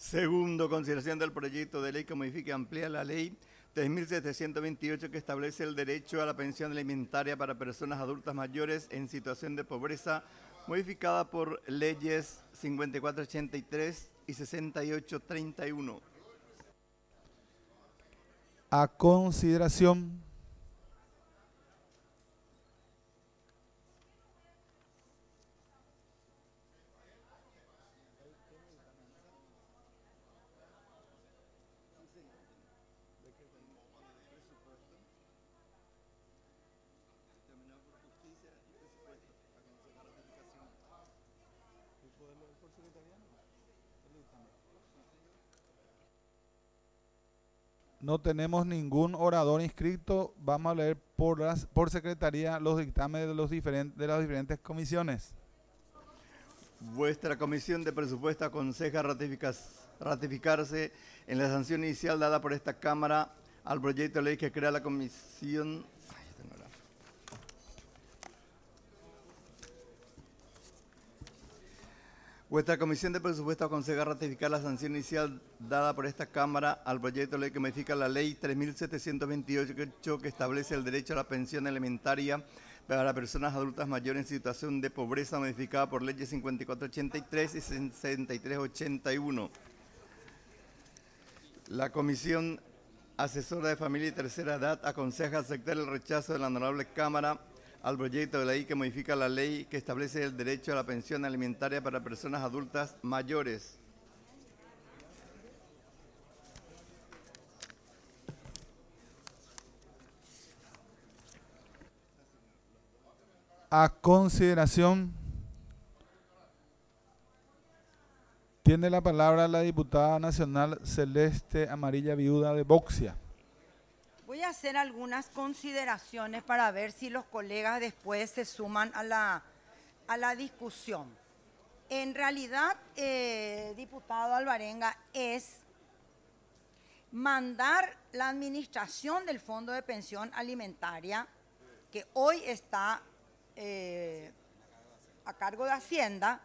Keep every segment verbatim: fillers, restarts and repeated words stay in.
Segundo, consideración del proyecto de ley que modifica y amplía la ley tres mil setecientos veintiocho que establece el derecho a la pensión alimentaria para personas adultas mayores en situación de pobreza, modificada por leyes cincuenta y cuatro ochenta y tres y sesenta y ocho treinta y uno. A consideración. No tenemos ningún orador inscrito. Vamos a leer por, las, por secretaría los dictámenes de, los diferentes, de las diferentes comisiones. Vuestra comisión de presupuesto aconseja ratificarse en la sanción inicial dada por esta Cámara al proyecto de ley que crea la comisión. Ay, tengo la... Vuestra comisión de presupuesto aconseja ratificar la sanción inicial dada por esta Cámara al proyecto de ley que modifica la ley tres mil setecientos veintiocho que establece el derecho a la pensión alimentaria para personas adultas mayores en situación de pobreza, modificada por leyes cincuenta y cuatro ochenta y tres y sesenta y tres ochenta y uno. La Comisión Asesora de Familia y Tercera Edad aconseja aceptar el rechazo de la Honorable Cámara al proyecto de ley que modifica la ley que establece el derecho a la pensión alimentaria para personas adultas mayores. A consideración. Tiene la palabra la diputada nacional Celeste Amarilla Viuda de Boxia. Voy a hacer algunas consideraciones para ver si los colegas después se suman a la, a la discusión. En realidad, eh, diputado Alvarenga, es mandar la administración del Fondo de Pensión Alimentaria, que hoy está eh, a cargo de Hacienda,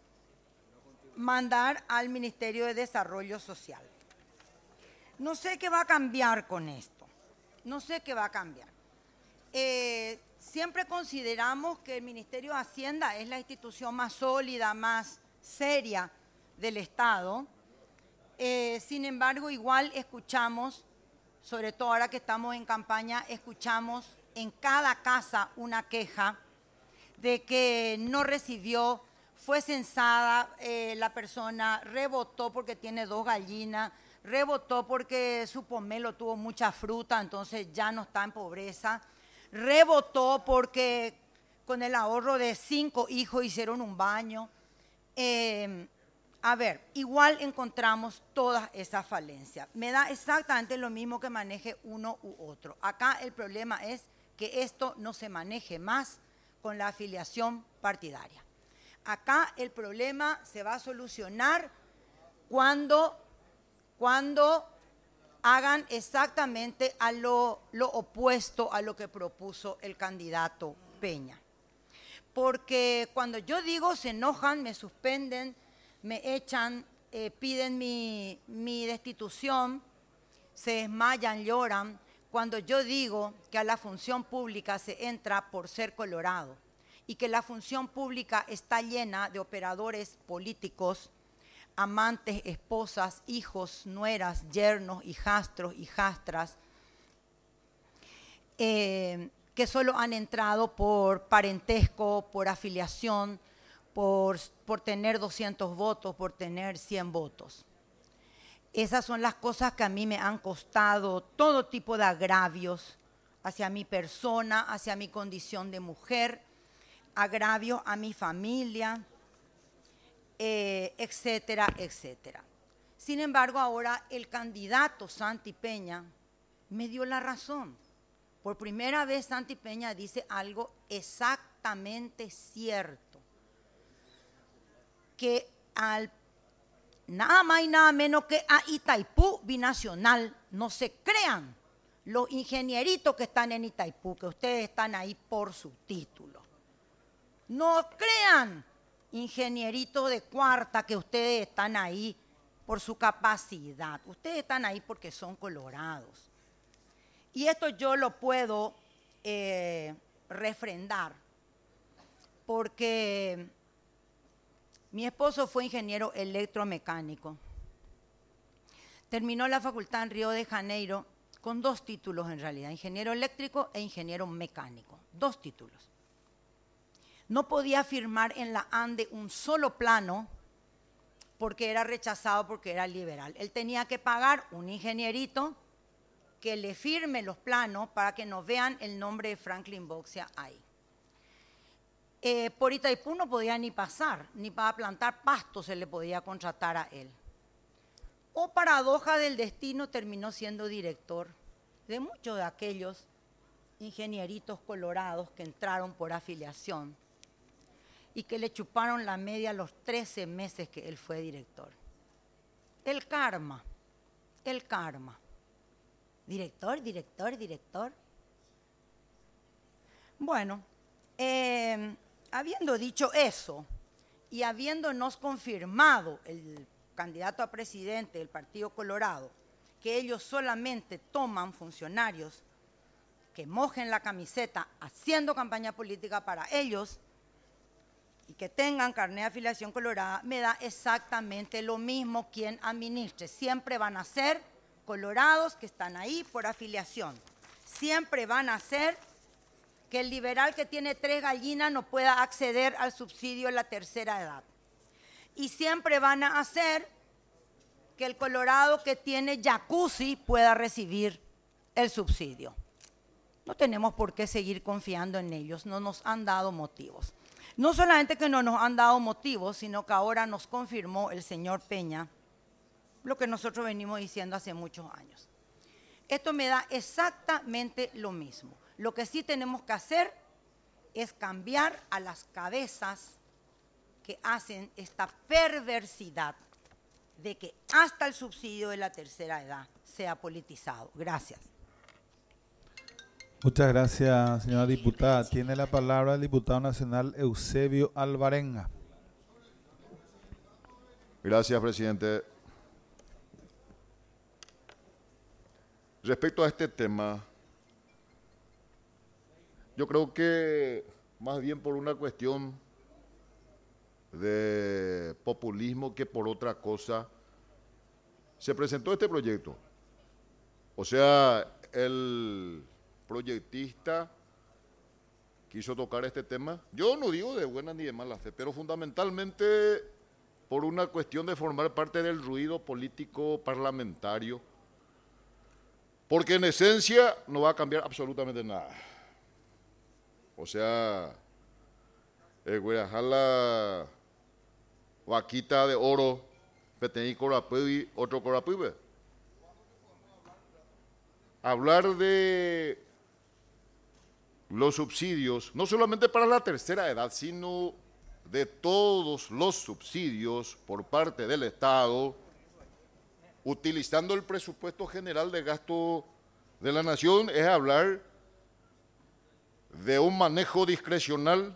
mandar al Ministerio de Desarrollo Social. No sé qué va a cambiar con esto. No sé qué va a cambiar. Eh, siempre consideramos que el Ministerio de Hacienda es la institución más sólida, más seria del Estado. Eh, sin embargo, igual escuchamos, sobre todo ahora que estamos en campaña, escuchamos en cada casa una queja de que no recibió, fue censada, eh, la persona rebotó porque tiene dos gallinas, rebotó porque su pomelo tuvo mucha fruta, entonces ya no está en pobreza, rebotó porque con el ahorro de cinco hijos hicieron un baño. Eh, a ver, igual encontramos todas esas falencias. Me da exactamente lo mismo que maneje uno u otro. Acá el problema es que esto no se maneje más con la afiliación partidaria. Acá el problema se va a solucionar cuando, cuando hagan exactamente a lo, lo opuesto a lo que propuso el candidato Peña. Porque cuando yo digo se enojan, me suspenden, me echan, eh, piden mi, mi destitución, se desmayan, lloran, cuando yo digo que a la función pública se entra por ser colorado y que la función pública está llena de operadores políticos, amantes, esposas, hijos, nueras, yernos, hijastros, hijastras, eh, que solo han entrado por parentesco, por afiliación, por, por tener doscientos votos, por tener cien votos. Esas son las cosas que a mí me han costado todo tipo de agravios hacia mi persona, hacia mi condición de mujer, agravios a mi familia, eh, etcétera, etcétera. Sin embargo, ahora el candidato Santi Peña me dio la razón. Por primera vez Santi Peña dice algo exactamente cierto, que al nada más y nada menos que a Itaipú Binacional no se crean los ingenieritos que están en Itaipú, que ustedes están ahí por su título. No crean ingenieritos de cuarta que ustedes están ahí por su capacidad. Ustedes están ahí porque son colorados. Y esto yo lo puedo eh, refrendar porque mi esposo fue ingeniero electromecánico. Terminó la facultad en Río de Janeiro con dos títulos en realidad, ingeniero eléctrico e ingeniero mecánico, dos títulos. No podía firmar en la ANDE un solo plano porque era rechazado, porque era liberal. Él tenía que pagar un ingenierito que le firme los planos para que nos vean el nombre de Franklin Boxia ahí. Eh, por Itaipú no podía ni pasar, ni para plantar pasto se le podía contratar a él. O paradoja del destino, terminó siendo director de muchos de aquellos ingenieritos colorados que entraron por afiliación y que le chuparon la media los trece meses que él fue director. El karma, el karma. Director, director, director. Bueno, eh, habiendo dicho eso y habiéndonos confirmado el candidato a presidente del Partido Colorado, que ellos solamente toman funcionarios que mojen la camiseta haciendo campaña política para ellos y que tengan carnet de afiliación colorada, me da exactamente lo mismo quien administre. Siempre van a ser colorados que están ahí por afiliación. Siempre van a ser que el liberal que tiene tres gallinas no pueda acceder al subsidio de la tercera edad. Y siempre van a hacer que el colorado que tiene jacuzzi pueda recibir el subsidio. No tenemos por qué seguir confiando en ellos, no nos han dado motivos. No solamente que no nos han dado motivos, sino que ahora nos confirmó el señor Peña lo que nosotros venimos diciendo hace muchos años. Esto me da exactamente lo mismo. Lo que sí tenemos que hacer es cambiar a las cabezas que hacen esta perversidad de que hasta el subsidio de la tercera edad sea politizado. Gracias. Muchas gracias, señora diputada. Tiene la palabra el diputado nacional Eusebio Alvarenga. Gracias, presidente. Respecto a este tema, yo creo que más bien por una cuestión de populismo que por otra cosa, se presentó este proyecto. O sea, el proyectista quiso tocar este tema. Yo no digo de buena ni de mala fe, pero fundamentalmente por una cuestión de formar parte del ruido político parlamentario, porque en esencia no va a cambiar absolutamente nada. O sea, el Guerajala, vaquita de oro, petení corapuy, otro corapuy. Hablar de los subsidios, no solamente para la tercera edad, sino de todos los subsidios por parte del Estado, utilizando el presupuesto general de gasto de la nación, es hablar de un manejo discrecional,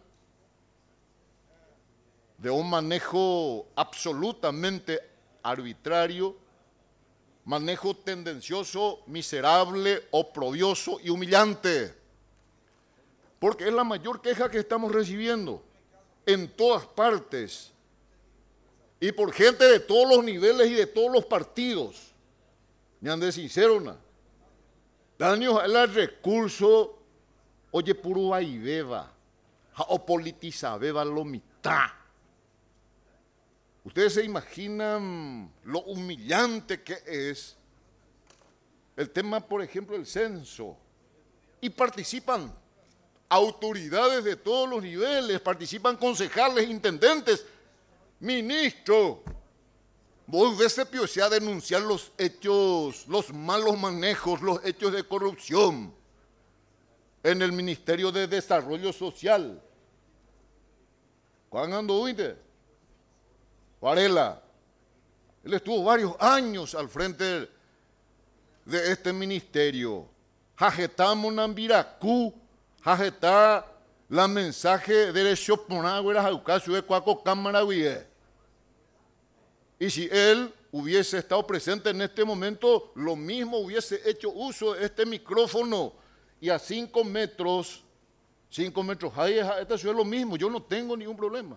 de un manejo absolutamente arbitrario, manejo tendencioso, miserable, oprobioso y humillante. Porque es la mayor queja que estamos recibiendo en todas partes y por gente de todos los niveles y de todos los partidos. Me han de sincero, ¿no? Daños al recurso, oye, puro vaiveva, o politiza, beba lo mitad. Ustedes se imaginan lo humillante que es el tema, por ejemplo, del censo. Y participan autoridades de todos los niveles, participan concejales, intendentes, ministros. Vos ves a denunciar los hechos, los malos manejos, los hechos de corrupción en el Ministerio de Desarrollo Social. ¿Cuándo ando oíste? Varela, él estuvo varios años al frente de este ministerio. Jajetá Monambiracú, jajetá la mensaje de Choponá, Guerajaucasio de Cuaco Cámara. Y si él hubiese estado presente en este momento, lo mismo hubiese hecho uso de este micrófono y a cinco metros, cinco metros, ahí es, esta ciudad es lo mismo, yo no tengo ningún problema.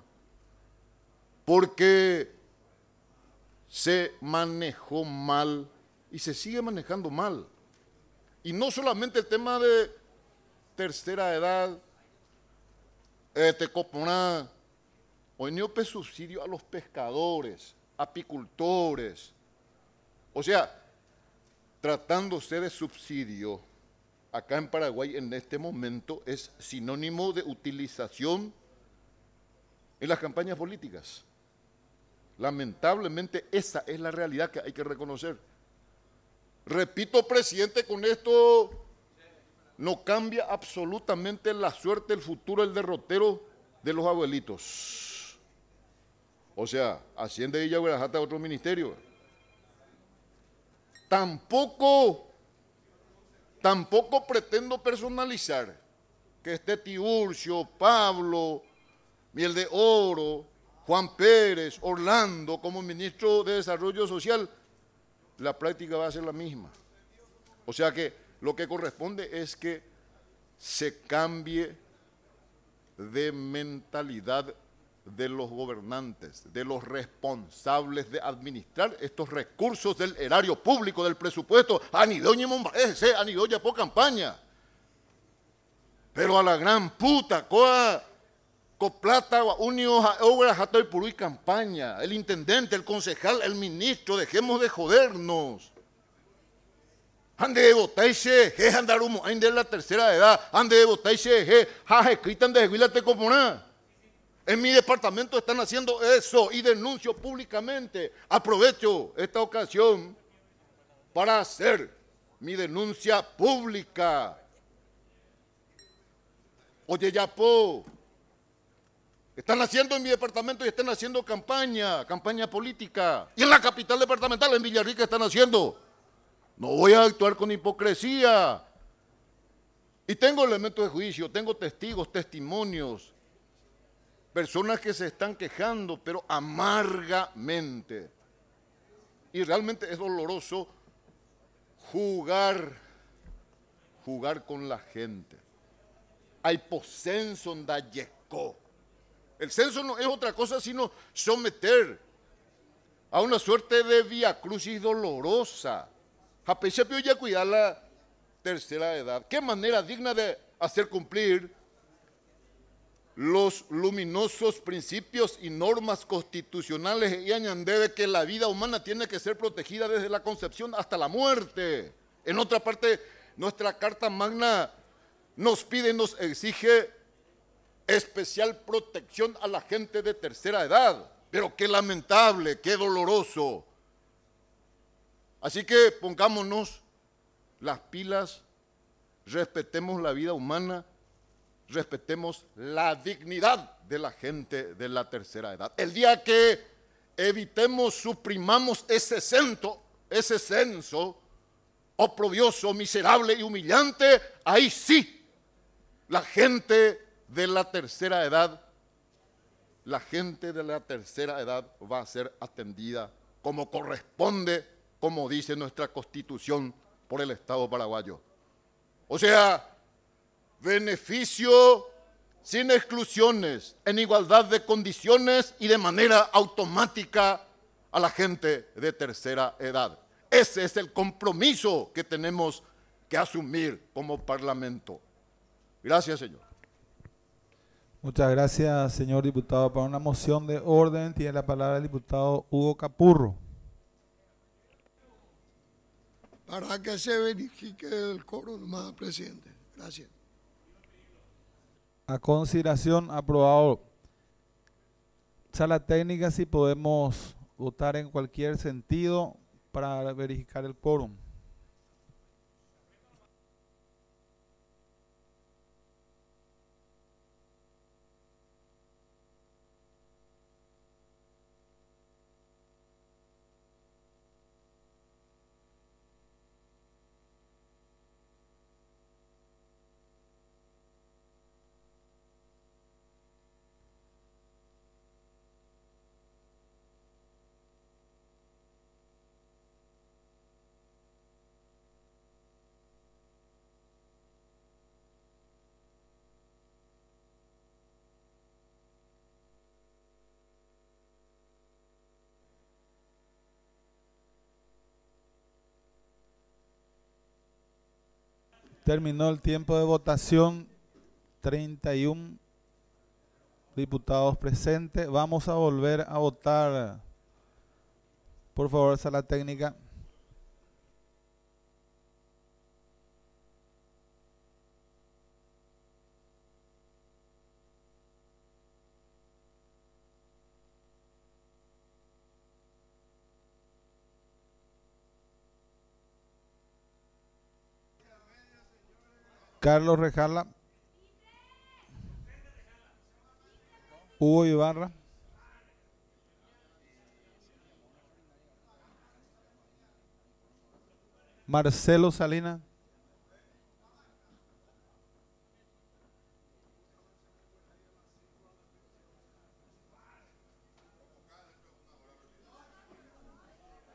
Porque se manejó mal y se sigue manejando mal. Y no solamente el tema de tercera edad, este coponá, hoy no hay subsidio a los pescadores, apicultores. O sea, tratándose de subsidio, acá en Paraguay en este momento es sinónimo de utilización en las campañas políticas. Lamentablemente esa es la realidad que hay que reconocer. Repito, presidente, con esto no cambia absolutamente la suerte, el futuro, el derrotero de los abuelitos. O sea, Hacienda y Yaguarajata, otro ministerio. Tampoco, tampoco pretendo personalizar que esté Tiburcio, Pablo, Miel de Oro, Juan Pérez, Orlando como ministro de Desarrollo Social. La práctica va a ser la misma. O sea que lo que corresponde es que se cambie de mentalidad de los gobernantes, de los responsables de administrar estos recursos del erario público, del presupuesto, anidoña mombaese, anidoña por campaña. Pero a la gran puta, coa, con plata, unio, obra, jato y puro y campaña, el intendente, el concejal, el ministro, dejemos de jodernos. Ande de botaise, je andar humo, ande de la tercera edad, ande de botaise, je, ja, escritan de huilate comuná. En mi departamento están haciendo eso y denuncio públicamente. Aprovecho esta ocasión para hacer mi denuncia pública. Oye, Yapo, están haciendo en mi departamento y están haciendo campaña, campaña política. Y en la capital departamental, en Villarrica, están haciendo. No voy a actuar con hipocresía. Y tengo elementos de juicio, tengo testigos, testimonios. Personas que se están quejando, pero amargamente. Y realmente es doloroso jugar, jugar con la gente. Hay posenso en Dayeco. El censo no es otra cosa sino someter a una suerte de vía crucis dolorosa. Japechepio ya cuidar la tercera edad. Qué manera digna de hacer cumplir los luminosos principios y normas constitucionales y añade de que la vida humana tiene que ser protegida desde la concepción hasta la muerte. En otra parte, nuestra Carta Magna nos pide, nos exige especial protección a la gente de tercera edad. Pero qué lamentable, qué doloroso. Así que pongámonos las pilas, respetemos la vida humana, respetemos la dignidad de la gente de la tercera edad. El día que evitemos, suprimamos ese censo, ese censo oprobioso, miserable y humillante, ahí sí, la gente de la tercera edad, la gente de la tercera edad va a ser atendida como corresponde, como dice nuestra Constitución, por el Estado paraguayo. O sea, beneficio sin exclusiones, en igualdad de condiciones y de manera automática a la gente de tercera edad. Ese es el compromiso que tenemos que asumir como Parlamento. Gracias, señor. Muchas gracias, señor diputado. Para una moción de orden tiene la palabra el diputado Hugo Capurro. Para que se verifique el coro nomás, presidente. Gracias. A consideración, aprobado. Sala técnica, si podemos votar en cualquier sentido para verificar el quórum. Terminó el tiempo de votación. treinta y uno diputados presentes. Vamos a volver a votar. Por favor, sala técnica. Carlos Rejala. Hugo Ibarra. Marcelo Salinas.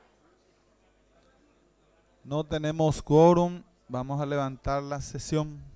No tenemos quórum. Vamos a levantar la sesión.